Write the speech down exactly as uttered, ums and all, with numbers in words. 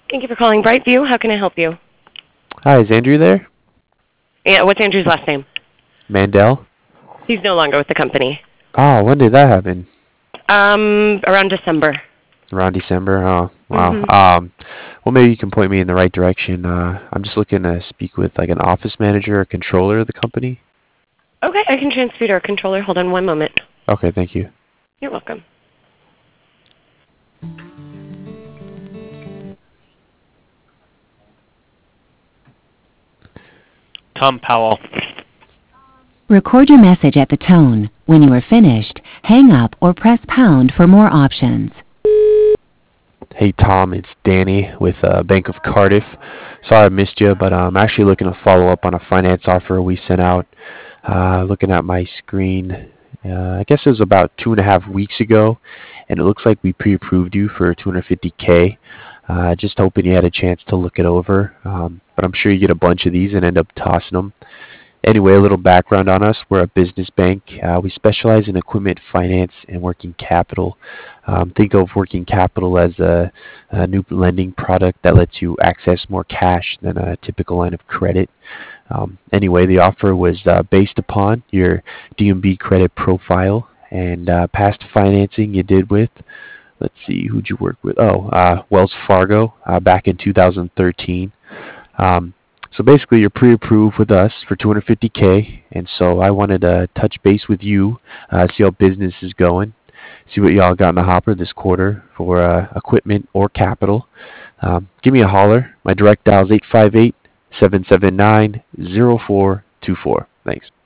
Thank you for calling Brightview. How can I help you? Hi, is Andrew there? Yeah, what's Andrew's last name? Mandel? He's no longer with the company. Oh, when did that happen? Um, around December. Around December? Oh, wow. Mm-hmm. Um, well, maybe you can point me in the right direction. Uh, I'm just looking to speak with like an office manager or controller of the company. Okay, I can transfer you to our controller. Hold on one moment. Okay, thank you. You're welcome. Tom Powell. Record your message at the tone. When you are finished, hang up or press pound for more options. Hey, Tom, it's Danny with uh, Bank of Cardiff. Sorry I missed you, but I'm actually looking to follow up on a finance offer we sent out. Uh, looking at my screen, uh, I guess it was about two and a half weeks ago, and it looks like we pre-approved you for two hundred fifty K. Uh, just hoping you had a chance to look it over, um, but I'm sure you get a bunch of these and end up tossing them. Anyway, a little background on us. We're a business bank. Uh, we specialize in equipment finance and working capital. Um, think of working capital as a, a new lending product that lets you access more cash than a typical line of credit. Um, anyway, the offer was uh, based upon your D M B credit profile and uh, past financing you did with, let's see, who'd you work with? Oh, uh, Wells Fargo uh, back in two thousand thirteen. Um, so basically, you're pre-approved with us for two hundred fifty K, and so I wanted to touch base with you, uh, see how business is going, see what y'all got in the hopper this quarter for uh, equipment or capital. Um, give me a holler. My direct dial is eight five eight, seven seven nine, zero four two four. Thanks.